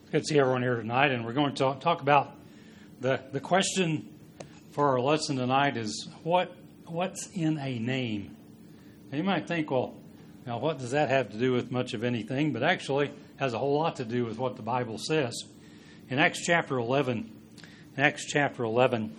Good to see everyone here tonight, and we're going to talk about the question for our lesson tonight is what's in a name? Now you might think, well, now what does that have to do with much of anything? But actually, it has a whole lot to do with what the Bible says. In Acts chapter 11, and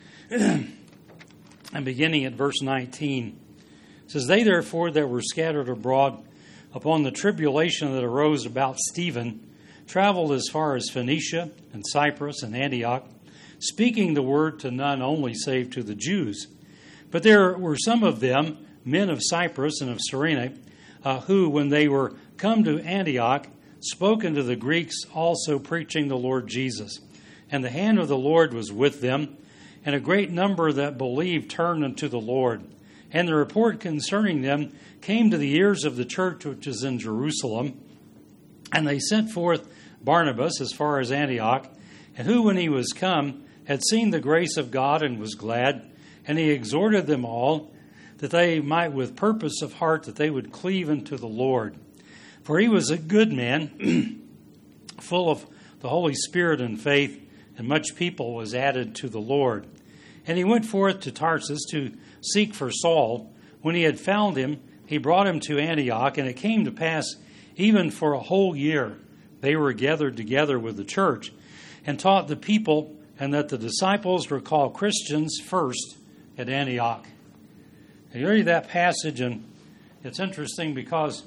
beginning at verse 19, it says, "They therefore that were scattered abroad upon the tribulation that arose about Stephen traveled as far as Phoenicia and Cyprus and Antioch, speaking the word to none only save to the Jews. But there were some of them, men of Cyprus and of Cyrene, who, when they were come to Antioch, spoke unto the Greeks also, preaching the Lord Jesus. And the hand of the Lord was with them, and a great number that believed turned unto the Lord. And the report concerning them came to the ears of the church which is in Jerusalem. And they sent forth Barnabas as far as Antioch, and who, when he was come, had seen the grace of God and was glad. And he exhorted them all, that they might with purpose of heart, that they would cleave unto the Lord. For he was a good man, full of the Holy Spirit and faith, and much people was added to the Lord. And he went forth to Tarsus to seek for Saul. When he had found him, he brought him to Antioch, and it came to pass, even for a whole year, they were gathered together with the church, and taught the people, and that the disciples were called Christians first at Antioch." And you read that passage, and it's interesting because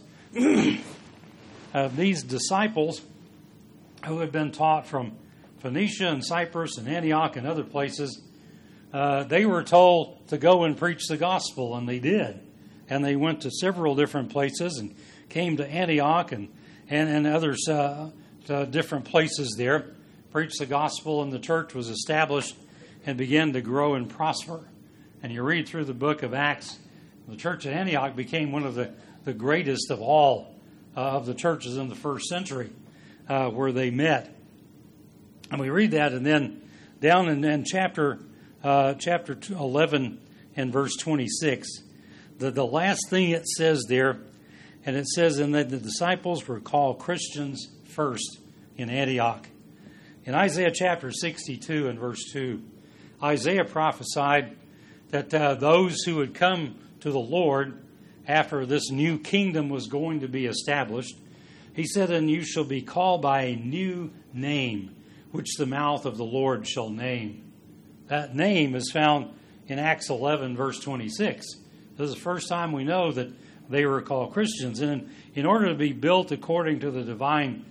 these disciples who had been taught from Phoenicia and Cyprus and Antioch and other places, they were told to go and preach the gospel, and they did. And they went to several different places and came to Antioch and others, different places there, preached the gospel, and the church was established and began to grow and prosper. And you read through the book of Acts, the church at Antioch became one of the greatest of all of the churches in the first century where they met. And we read that, and then down in chapter 11 and verse 26, the last thing it says there, and it says, "And that the disciples were called Christians first in Antioch." In Isaiah chapter 62 and verse 2, Isaiah prophesied that those who would come to the Lord after this new kingdom was going to be established, he said, "And you shall be called by a new name, which the mouth of the Lord shall name." That name is found in Acts 11, verse 26. This is the first time we know that they were called Christians. And in order to be built according to the divine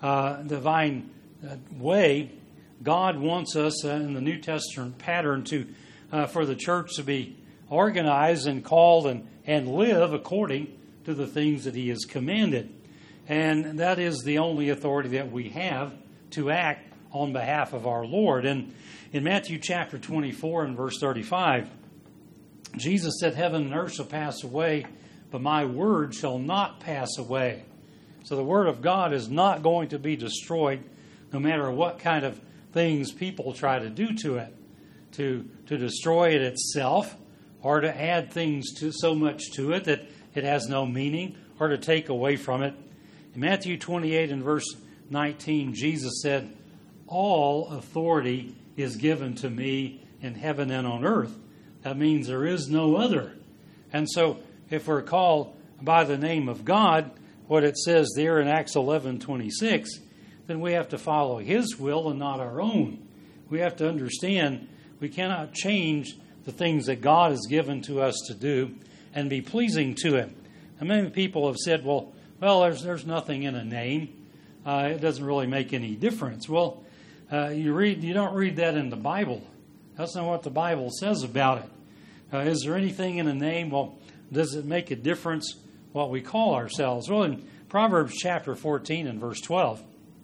way, God wants us in the New Testament pattern for the church to be organized and called and live according to the things that He has commanded. And that is the only authority that we have to act on behalf of our Lord. And in Matthew chapter 24 and verse 35, Jesus said, "Heaven and earth shall pass away, but my word shall not pass away." So the word of God is not going to be destroyed no matter what kind of things people try to do to it, to destroy it itself, or to add things to so much to it that it has no meaning, or to take away from it. In Matthew 28 and verse 19, Jesus said, "All authority is given to me in heaven and on earth." That means there is no other. And so if we're called by the name of God, what it says there in Acts 11:26, then we have to follow His will and not our own. We have to understand we cannot change the things that God has given to us to do and be pleasing to Him. And many people have said, well, there's nothing in a name. It doesn't really make any difference. Well, you don't read that in the Bible. That's not what the Bible says about it. Is there anything in a name? Well, does it make a difference what we call ourselves? Well, in Proverbs chapter 14 and verse 12,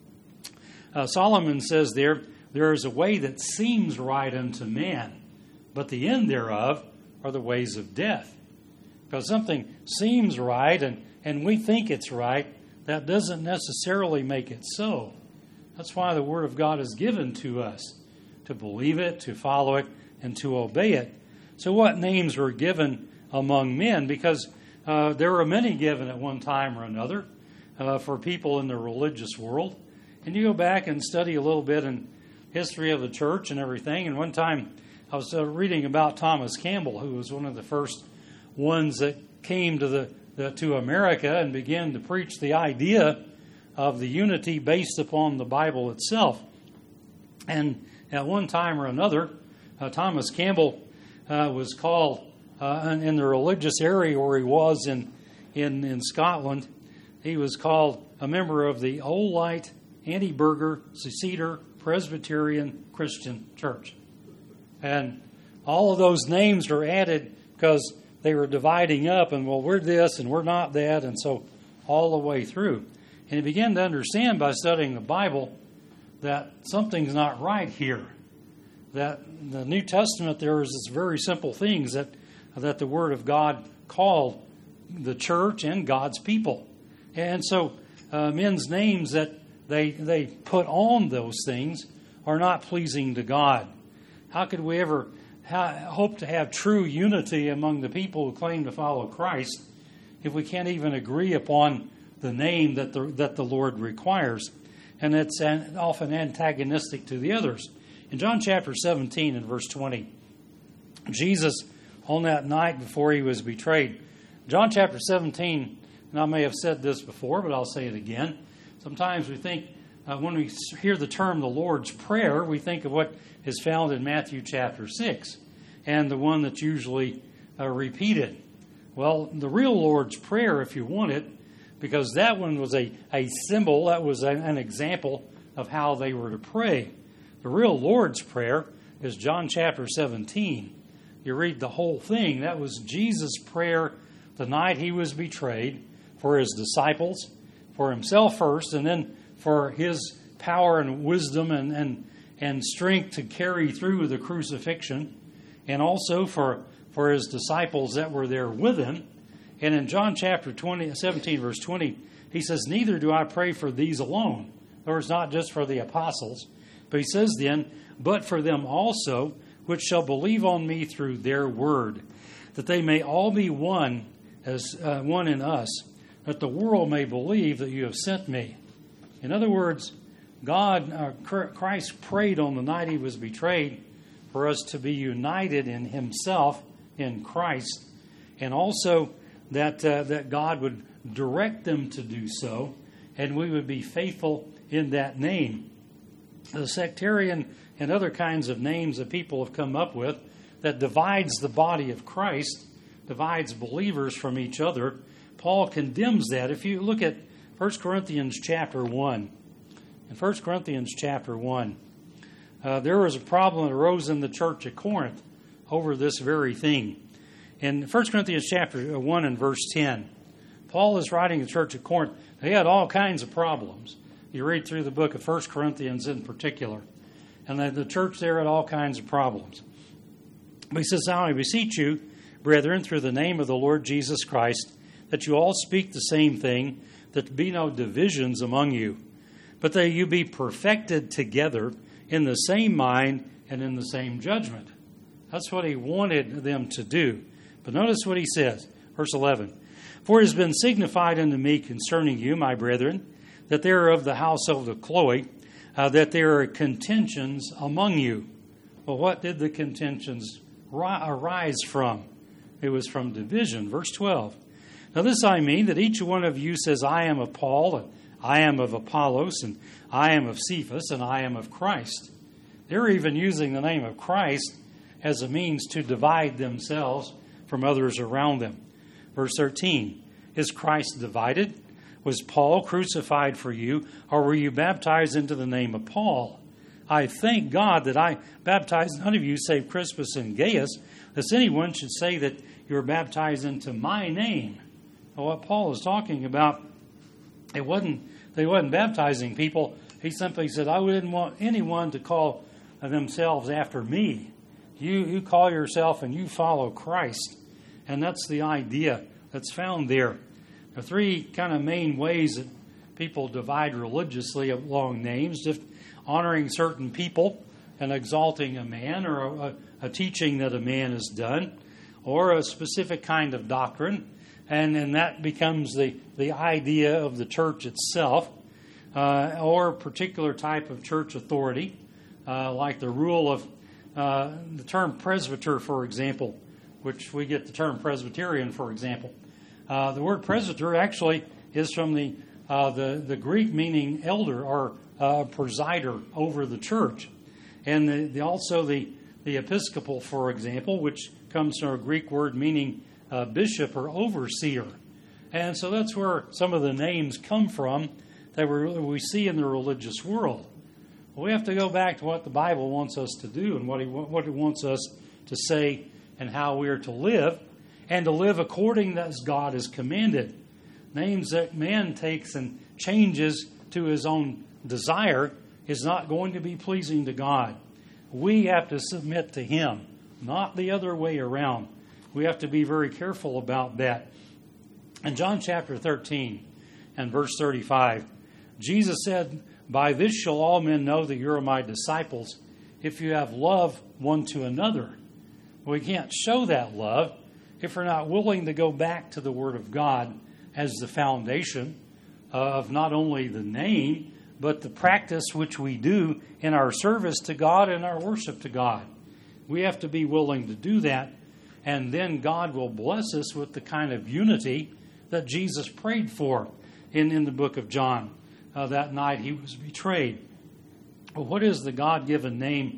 Solomon says there is a way that seems right unto man, but the end thereof are the ways of death. Because something seems right and we think it's right, that doesn't necessarily make it so. That's why the Word of God is given to us, to believe it, to follow it, and to obey it. So what names were given among men? Because there were many given at one time or another for people in the religious world. And you go back and study a little bit in history of the church and everything. And one time I was reading about Thomas Campbell, who was one of the first ones that came to America and began to preach the idea of the unity based upon the Bible itself. And at one time or another, Thomas Campbell was called, in the religious area where he was in Scotland, he was called a member of the Oldite, Anti-Burger, Seceder, Presbyterian Christian Church. And all of those names are added because they were dividing up, and well, we're this and we're not that, and so all the way through. And he began to understand by studying the Bible that something's not right here. That the New Testament, there is this very simple things that the Word of God called the church and God's people. And so men's names that they put on those things are not pleasing to God. How could we ever hope to have true unity among the people who claim to follow Christ if we can't even agree upon the name that the Lord requires? And it's often antagonistic to the others. In John chapter 17 and verse 20, Jesus, on that night before he was betrayed, John chapter 17, and I may have said this before, but I'll say it again. Sometimes we think, when we hear the term the Lord's Prayer, we think of what is found in Matthew chapter 6, and the one that's usually repeated. Well, the real Lord's Prayer, if you want it, because that one was a symbol, that was an example of how they were to pray. The real Lord's Prayer is John chapter 17. You read the whole thing. That was Jesus' prayer the night he was betrayed for his disciples, for himself first, and then for his power and wisdom and strength to carry through the crucifixion, and also for his disciples that were there with him. And in John chapter 17, verse 20, he says, "Neither do I pray for these alone." In other words, not just for the apostles. But he says then, "But for them also, which shall believe on me through their word, that they may all be one, as one in us, that the world may believe that you have sent me." In other words, Christ prayed on the night he was betrayed for us to be united in himself, in Christ, and also that God would direct them to do so, and we would be faithful in that name. The sectarian and other kinds of names that people have come up with that divides the body of Christ, divides believers from each other, Paul condemns that. If you look at 1 Corinthians chapter 1, in 1 Corinthians chapter 1, there was a problem that arose in the church at Corinth over this very thing. In 1 Corinthians chapter 1 and verse 10, Paul is writing to the church at Corinth. They had all kinds of problems. You read through the book of 1 Corinthians in particular. And the church there had all kinds of problems. But he says, "Now I beseech you, brethren, through the name of the Lord Jesus Christ, that you all speak the same thing, that there be no divisions among you, but that you be perfected together in the same mind and in the same judgment." That's what he wanted them to do. But notice what he says, verse 11. "For it has been signified unto me concerning you, my brethren, that they are of the household of Chloe, that there are contentions among you." Well, what did the contentions arise from? It was from division. Verse 12. "Now this I mean, that each one of you says, I am of Paul, and I am of Apollos, and I am of Cephas, and I am of Christ." They're even using the name of Christ as a means to divide themselves from others around them. Verse 13. "Is Christ divided? Was Paul crucified for you, or were you baptized into the name of Paul? I thank God that I baptized none of you save Crispus and Gaius, lest anyone should say that you were baptized into my name." Well, what Paul is talking about, they wasn't baptizing people. He simply said, "I wouldn't want anyone to call themselves after me. You call yourself and you follow Christ." And that's the idea that's found there. There are three kind of main ways that people divide religiously along names: just honoring certain people and exalting a man, or a teaching that a man has done, or a specific kind of doctrine, and that becomes the idea of the church itself. or a particular type of church authority, like the rule of the term presbyter, for example, which we get the term Presbyterian, for example. The word presbyter actually is from the Greek meaning elder or presider over the church. And also the episcopal, for example, which comes from a Greek word meaning bishop or overseer. And so that's where some of the names come from that we see in the religious world. We have to go back to what the Bible wants us to do and what it wants us to say and how we are to live, and to live according as God has commanded. Names that man takes and changes to his own desire is not going to be pleasing to God. We have to submit to Him, not the other way around. We have to be very careful about that. In John chapter 13 and verse 35, Jesus said, "By this shall all men know that you are my disciples, if you have love one to another." We can't show that love if we're not willing to go back to the Word of God as the foundation of not only the name, but the practice which we do in our service to God and our worship to God. We have to be willing to do that, and then God will bless us with the kind of unity that Jesus prayed for in the book of John that night He was betrayed. Well, what is the God-given name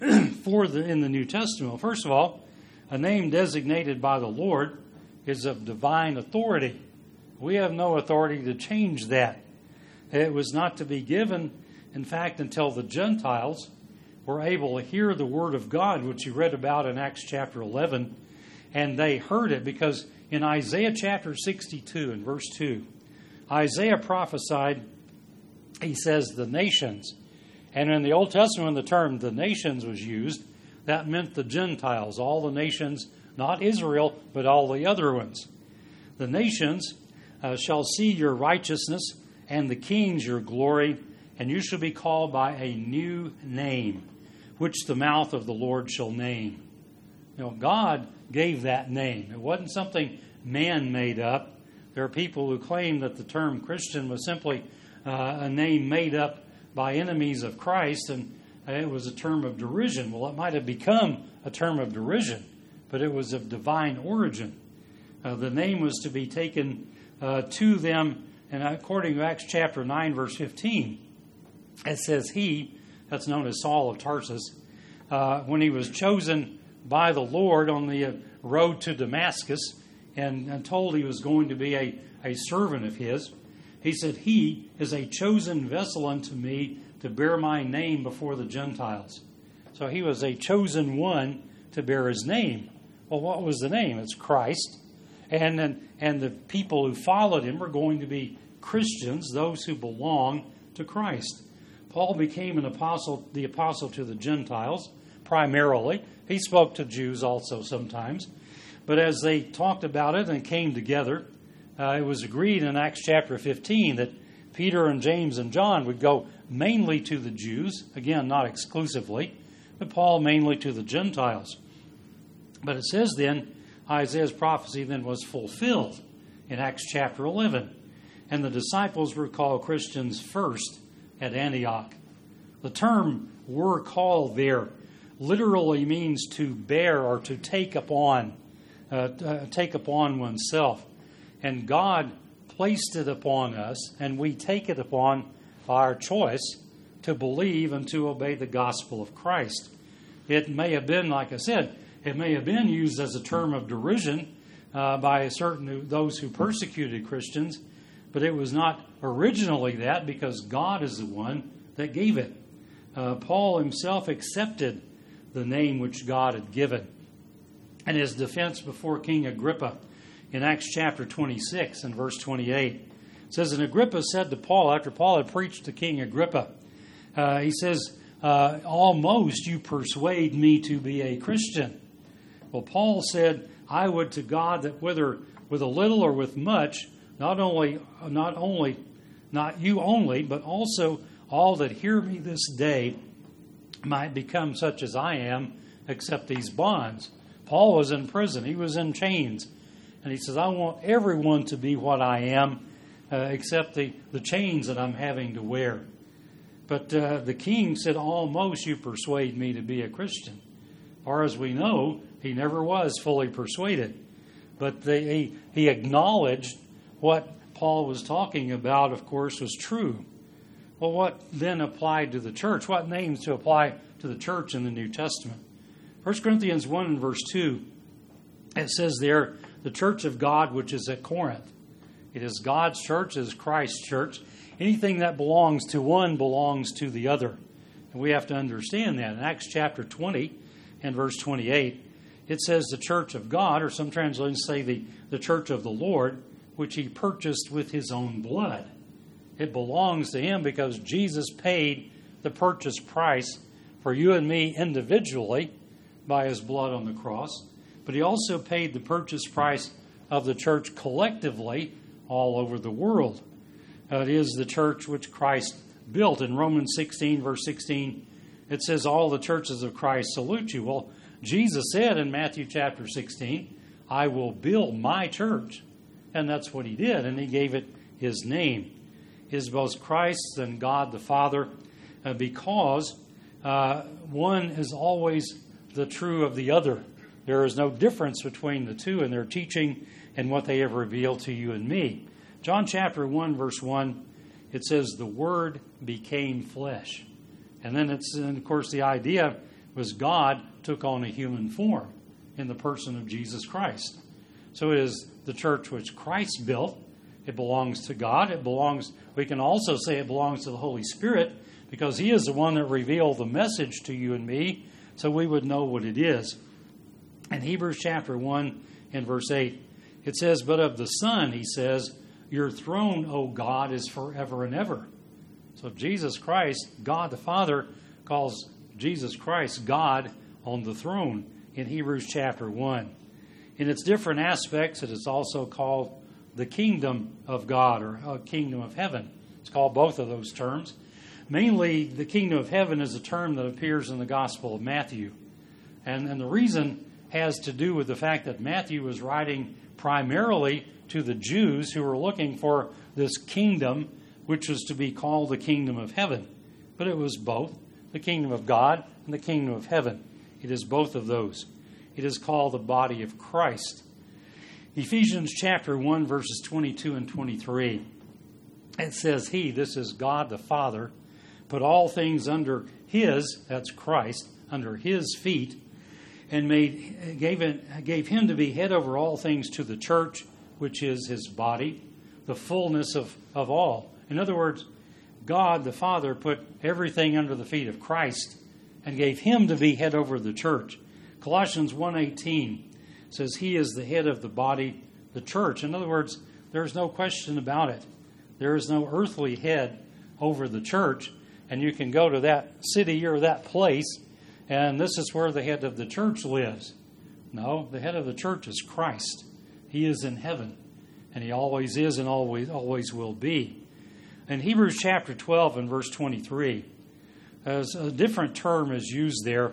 in the New Testament? Well, first of all, a name designated by the Lord is of divine authority. We have no authority to change that. It was not to be given, in fact, until the Gentiles were able to hear the Word of God, which you read about in Acts chapter 11, and they heard it because in Isaiah chapter 62 and verse 2, Isaiah prophesied, he says, the nations. And in the Old Testament, when the term the nations was used, that meant the Gentiles, all the nations, not Israel, but all the other ones. The nations shall see your righteousness, and the kings your glory, and you shall be called by a new name, which the mouth of the Lord shall name. You know, God gave that name. It wasn't something man made up. There are people who claim that the term Christian was simply a name made up by enemies of Christ, and it was a term of derision. Well, it might have become a term of derision, but it was of divine origin. The name was to be taken to them, and according to Acts chapter 9, verse 15, it says he, that's known as Saul of Tarsus, when he was chosen by the Lord on the road to Damascus and told he was going to be a servant of his, he said, "He is a chosen vessel unto me to bear my name before the Gentiles." So he was a chosen one to bear his name. Well, what was the name? It's Christ. And the people who followed him were going to be Christians, those who belong to Christ. Paul became the apostle to the Gentiles, primarily. He spoke to Jews also sometimes. But as they talked about it and came together, it was agreed in Acts chapter 15 that Peter and James and John would go mainly to the Jews, again, not exclusively, but Paul mainly to the Gentiles. But it says then, Isaiah's prophecy then was fulfilled in Acts chapter 11. And the disciples were called Christians first at Antioch. The term "were called" there literally means to bear or to take upon oneself. And God placed it upon us, and we take it upon our choice to believe and to obey the gospel of Christ. It may have been, like I said, it may have been used as a term of derision by those who persecuted Christians, but it was not originally that, because God is the one that gave it. Paul himself accepted the name which God had given. And his defense before King Agrippa in Acts chapter 26 and verse 28, it says, "And Agrippa said to Paul," after Paul had preached to King Agrippa, he says, "Almost you persuade me to be a Christian." Well, Paul said, "I would to God that whether with a little or with much, not you only, but also all that hear me this day might become such as I am, except these bonds." Paul was in prison. He was in chains. And he says, "I want everyone to be what I am, except the chains that I'm having to wear. But the king said, almost you persuade me to be a Christian. Or as we know, he never was fully persuaded. But he acknowledged what Paul was talking about, of course, was true. Well, what then applied to the church? What names to apply to the church in the New Testament? 1 Corinthians 1 and verse 2, it says there, the church of God which is at Corinth. It is God's church, it is Christ's church. Anything that belongs to one belongs to the other. And we have to understand that. In Acts chapter 20 and verse 28, it says the church of God, or some translations say the church of the Lord, which he purchased with his own blood. It belongs to him because Jesus paid the purchase price for you and me individually by his blood on the cross. But he also paid the purchase price of the church collectively all over the world. It is the church which Christ built. In Romans 16, verse 16, it says, all the churches of Christ salute you. Well, Jesus said in Matthew chapter 16, I will build my church. And that's what he did, and he gave it his name. It is both Christ and God the Father, because one is always the true of the other. There is no difference between the two in their teaching and what they have revealed to you and me. John chapter 1, verse 1, it says, the Word became flesh. And then of course, the idea was God took on a human form in the person of Jesus Christ. So it is the church which Christ built. It belongs to God. We can also say it belongs to the Holy Spirit because he is the one that revealed the message to you and me, so we would know what it is. In Hebrews chapter 1 and verse 8, it says, but of the Son, he says, your throne, O God, is forever and ever. So Jesus Christ, God the Father, calls Jesus Christ God on the throne in Hebrews chapter 1. In its different aspects, it is also called the kingdom of God or kingdom of heaven. It's called both of those terms. Mainly, the kingdom of heaven is a term that appears in the Gospel of Matthew. And the reason has to do with the fact that Matthew was writing primarily to the Jews who were looking for this kingdom, which was to be called the kingdom of heaven. But it was both the kingdom of God and the kingdom of heaven. It is both of those. It is called the body of Christ. Ephesians chapter 1, verses 22 and 23. It says, he, this is God the Father, put all things under his, that's Christ, under his feet, and gave him to be head over all things to the church, which is his body, the fullness of all. In other words, God the Father put everything under the feet of Christ and gave him to be head over the church. Colossians 1:18 says he is the head of the body, the church. In other words, there's no question about it. There is no earthly head over the church, and you can go to that city or that place, and this is where the head of the church lives. No, the head of the church is Christ. He is in heaven, and he always is and always will be. In Hebrews chapter 12 and verse 23, as a different term is used there,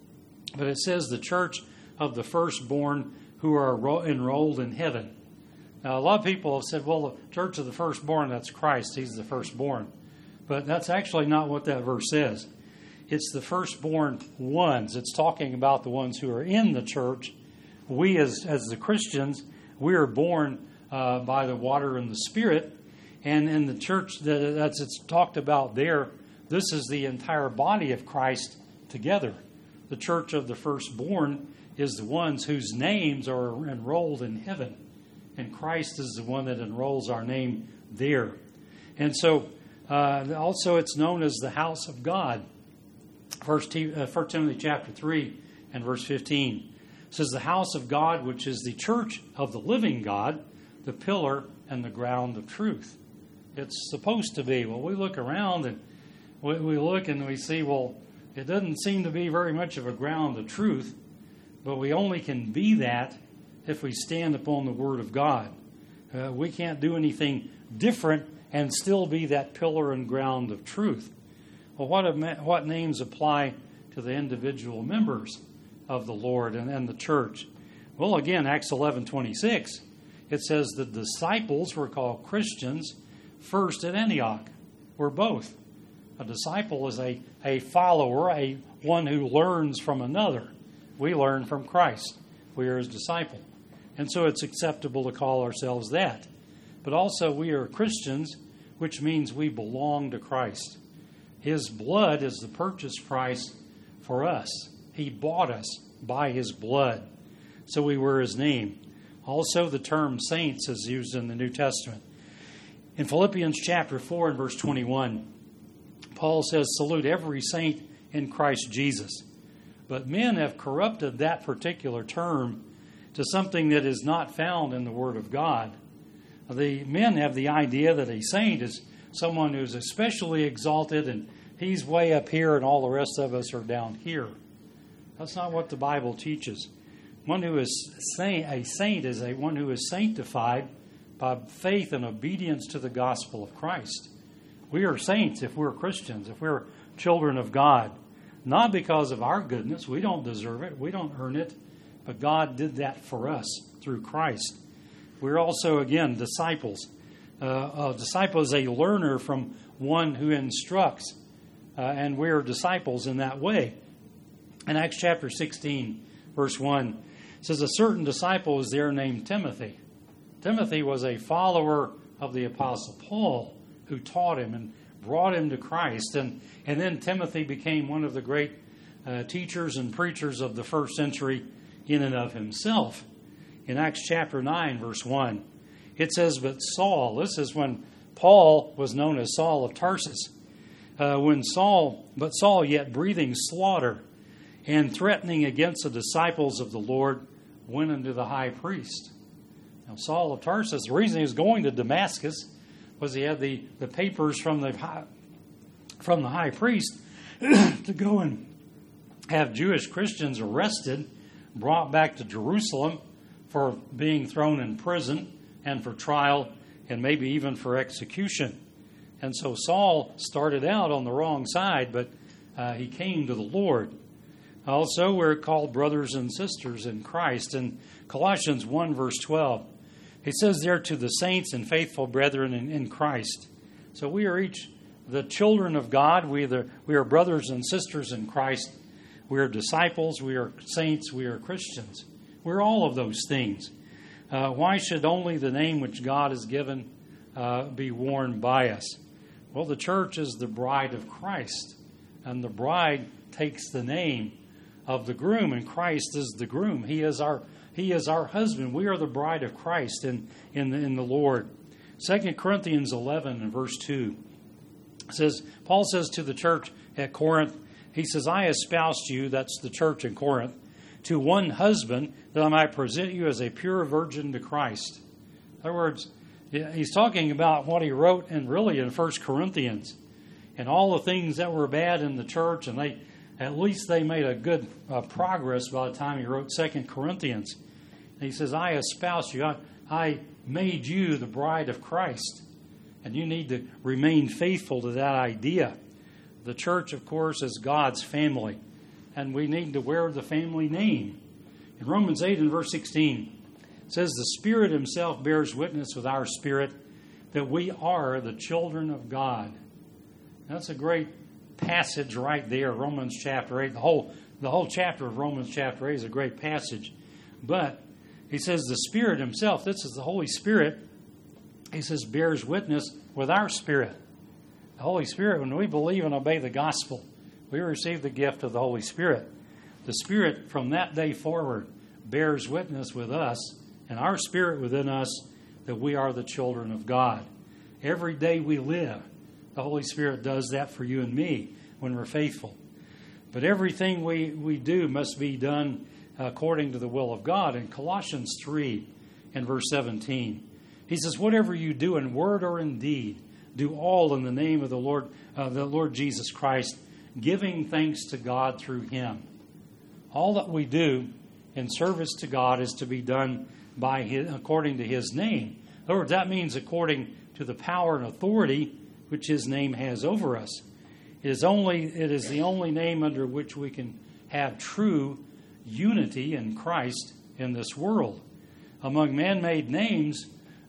but it says the church of the firstborn who are enrolled in heaven. Now, a lot of people have said, well, the church of the firstborn, that's Christ. He's the firstborn. But that's actually not what that verse says. It's the firstborn ones. It's talking about the ones who are in the church. We, as the Christians, we are born by the water and the Spirit. And in the church that's it's talked about there, this is the entire body of Christ together. The church of the firstborn is the ones whose names are enrolled in heaven. And Christ is the one that enrolls our name there. And so also it's known as the house of God. 1 Timothy chapter 3 and verse 15 says, the house of God, which is the church of the living God, the pillar and the ground of truth. It's supposed to be. Well, we look around and we look and we see, well, it doesn't seem to be very much of a ground of truth, but we only can be that if we stand upon the Word of God. We can't do anything different and still be that pillar and ground of truth. Well, what names apply to the individual members of the Lord and the church? Well, again, Acts 11:26. it says the disciples were called Christians first at Antioch. We're both. A disciple is a follower, one who learns from another. We learn from Christ. We are his disciple. And so it's acceptable to call ourselves that. But also we are Christians, which means we belong to Christ. His blood is the purchase price for us. He bought us by his blood. So we wear his name. Also, the term saints is used in the New Testament. In Philippians chapter 4 and verse 21, Paul says, salute every saint in Christ Jesus. But men have corrupted that particular term to something that is not found in the Word of God. The men have the idea that a saint is someone who's especially exalted and he's way up here and all the rest of us are down here. That's not what the Bible teaches. One who is a saint is one who is sanctified by faith and obedience to the gospel of Christ. We are saints if we're Christians, if we're children of God. Not because of our goodness. We don't deserve it. We don't earn it. But God did that for us through Christ. We're also, again, disciples. A disciple is a learner from one who instructs. And we're disciples in that way. In Acts chapter 16, verse 1, it says, a certain disciple was there named Timothy. Timothy was a follower of the Apostle Paul who taught him and brought him to Christ. And then Timothy became one of the great teachers and preachers of the first century in and of himself. In Acts chapter 9, verse 1, it says, but Saul, this is when Paul was known as Saul of Tarsus, but Saul yet breathing slaughter and threatening against the disciples of the Lord, went unto the high priest. Now Saul of Tarsus, the reason he was going to Damascus was he had the papers from the high priest to go and have Jewish Christians arrested, brought back to Jerusalem for being thrown in prison and for trial and maybe even for execution. And so Saul started out on the wrong side, but he came to the Lord. Also, we're called brothers and sisters in Christ. In Colossians 1, verse 12, it says there, to the saints and faithful brethren in Christ. So we are each the children of God. We are brothers and sisters in Christ. We are disciples. We are saints. We are Christians. We're all of those things. Why should only the name which God has given be worn by us? Well, the church is the bride of Christ, and the bride takes the name of the groom, and Christ is the groom. He is our husband. We are the bride of Christ in the Lord. 2 Corinthians 11 and verse 2 says, Paul says to the church at Corinth, he says, I espoused you, that's the church in Corinth, to one husband, that I might present you as a pure virgin to Christ. In other words, he's talking about what he wrote in 1 Corinthians and all the things that were bad in the church, and at least they made a good progress by the time he wrote 2 Corinthians. And he says, I espouse you. I made you the bride of Christ. And you need to remain faithful to that idea. The church, of course, is God's family. And we need to wear the family name. In Romans 8 and verse 16, it says, the Spirit himself bears witness with our spirit that we are the children of God. That's a great passage right there, Romans chapter 8. The whole chapter of Romans chapter 8 is a great passage. But he says the Spirit himself, this is the Holy Spirit, he says bears witness with our spirit. The Holy Spirit, when we believe and obey the gospel, we receive the gift of the Holy Spirit. The Spirit from that day forward bears witness with us and our spirit within us that we are the children of God. Every day we live, the Holy Spirit does that for you and me when we're faithful. But everything we do must be done according to the will of God. In Colossians 3 and verse 17, he says, whatever you do in word or in deed, do all in the name of the Lord Jesus Christ, giving thanks to God through him. All that we do in service to God is to be done according to his name. In other words, that means according to the power and authority which his name has over us. It is the only name under which we can have true unity in Christ in this world. among man-made names,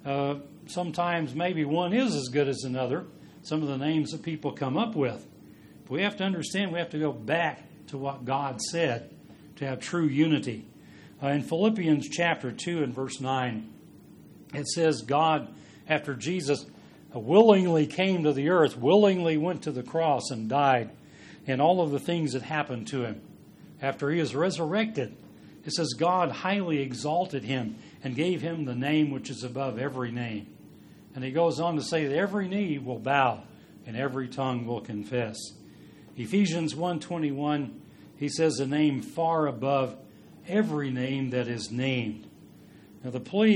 sometimes maybe one is as good as another, some of the names that people come up with. But we have to understand, we have to go back to what God said to have true unity. In Philippians chapter 2 and verse 9, it says God, after Jesus willingly came to the earth, willingly went to the cross and died, and all of the things that happened to him. After he was resurrected, it says God highly exalted him and gave him the name which is above every name. And he goes on to say that every knee will bow and every tongue will confess. Ephesians 1:21, he says a name far above every name that is named. Now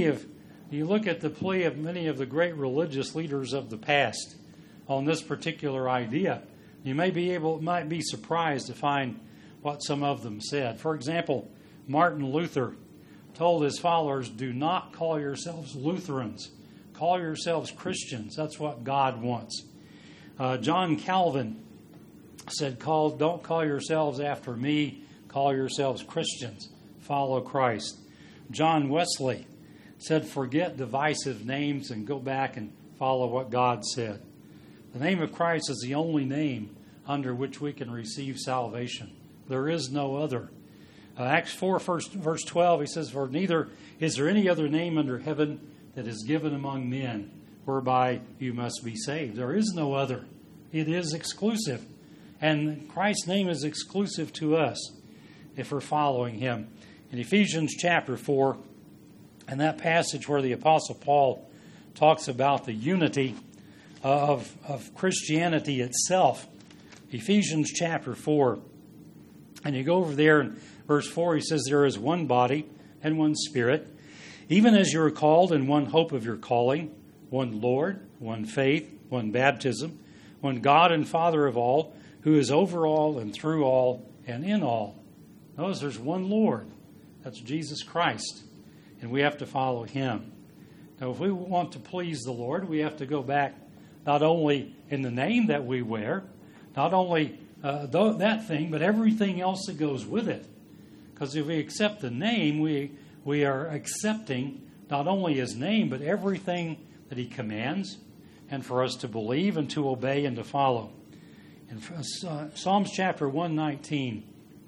you look at the plea of many of the great religious leaders of the past on this particular idea, you might be surprised to find what some of them said. For example, Martin Luther told his followers, do not call yourselves Lutherans. Call yourselves Christians. That's what God wants. John Calvin said, don't call yourselves after me. Call yourselves Christians. Follow Christ. John Wesley said, forget divisive names and go back and follow what God said. The name of Christ is the only name under which we can receive salvation. There is no other. Acts 4, verse 12, he says, for neither is there any other name under heaven that is given among men whereby you must be saved. There is no other. It is exclusive. And Christ's name is exclusive to us if we're following him. In Ephesians chapter 4, and that passage where the Apostle Paul talks about the unity of Christianity itself, Ephesians chapter 4, and you go over there in verse 4, he says, there is one body and one Spirit, even as you are called in one hope of your calling, one Lord, one faith, one baptism, one God and Father of all, who is over all and through all and in all. Notice there's one Lord. That's Jesus Christ. And we have to follow him. Now, if we want to please the Lord, we have to go back not only in the name that we wear, not only that thing, but everything else that goes with it. Because if we accept the name, we are accepting not only his name, but everything that he commands, and for us to believe and to obey and to follow. In Psalms chapter 111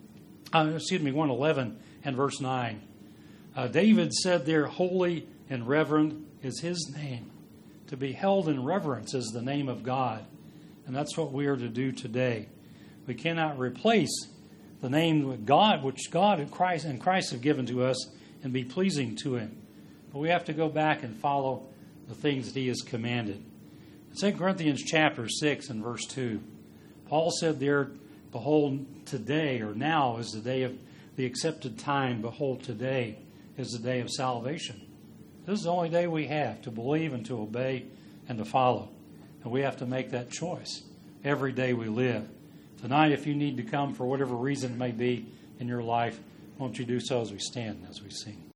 and verse 9, David said there, holy and reverend is his name. To be held in reverence is the name of God. And that's what we are to do today. We cannot replace the name of God, which God and Christ have given to us, and be pleasing to him. But we have to go back and follow the things that he has commanded. In 2 Corinthians chapter 6 and verse 2, Paul said there, behold, today, or now is the day of the accepted time. Behold, today is the day of salvation. This is the only day we have to believe and to obey and to follow. And we have to make that choice every day we live. Tonight, if you need to come for whatever reason it may be in your life, won't you do so as we stand, as we sing?